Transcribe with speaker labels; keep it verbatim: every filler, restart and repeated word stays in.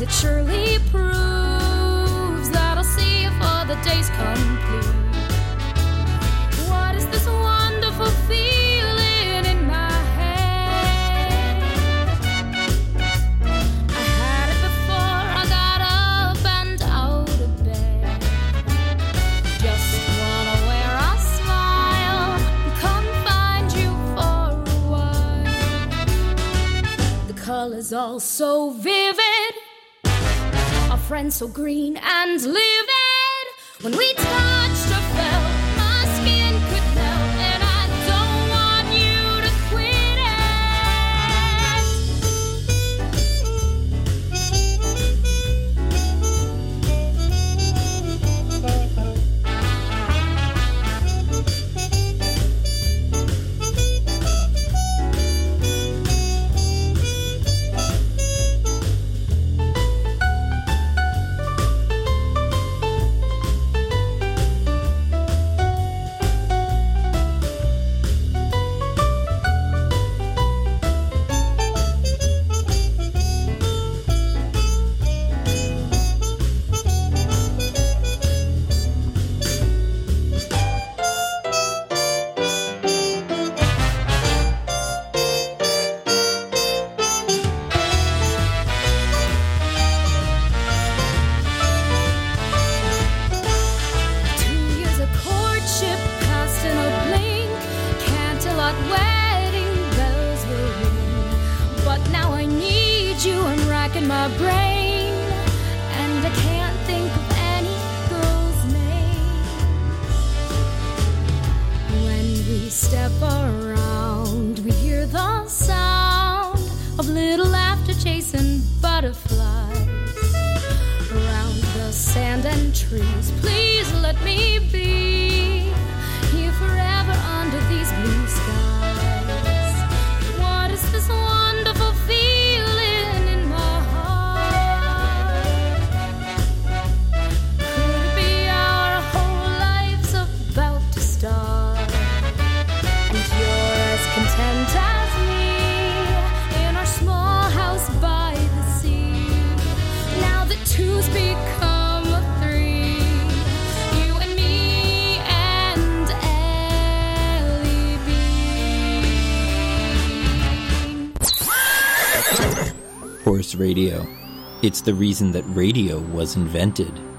Speaker 1: it surely proves that I'll see you for the day's complete. What is this wonderful feeling in my head? I had it before I got up and out of bed. Just wanna wear a smile and come find you for a while. The colors all so vivid, our friends so green and livid. When we touched or felt, my skin could melt, and I don't want you to quit my brain, and I can't think of any girl's name. When we step around, we hear the sound of little laughter chasing butterflies around the sand and trees. Please let me be here forever under these blue skies. What is this wonderful feeling in my content as me in our small house by the sea. Now the two's become a three, you and me and Ellie Bean.
Speaker 2: Horse Radio. It's the reason that radio was invented.